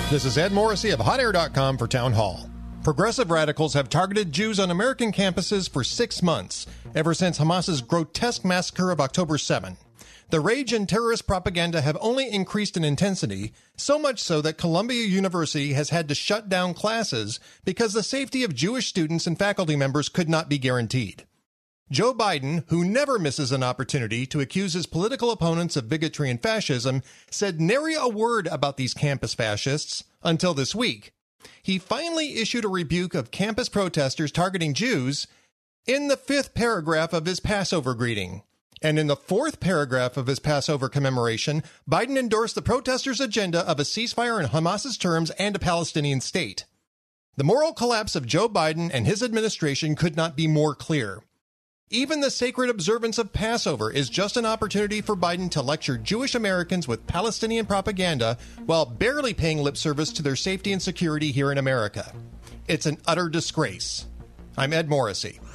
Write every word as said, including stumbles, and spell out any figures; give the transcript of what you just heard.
This is Ed Morrissey of hot air dot com for Town Hall. Progressive radicals have targeted Jews on American campuses for six months, ever since Hamas's grotesque massacre of October seventh. The rage and terrorist propaganda have only increased in intensity, so much so that Columbia University has had to shut down classes because the safety of Jewish students and faculty members could not be guaranteed. Joe Biden, who never misses an opportunity to accuse his political opponents of bigotry and fascism, said nary a word about these campus fascists until this week. He finally issued a rebuke of campus protesters targeting Jews in the fifth paragraph of his Passover greeting. And in the fourth paragraph of his Passover commemoration, Biden endorsed the protesters' agenda of a ceasefire in Hamas's terms and a Palestinian state. The moral collapse of Joe Biden and his administration could not be more clear. Even the sacred observance of Passover is just an opportunity for Biden to lecture Jewish Americans with Palestinian propaganda while barely paying lip service to their safety and security here in America. It's an utter disgrace. I'm Ed Morrissey.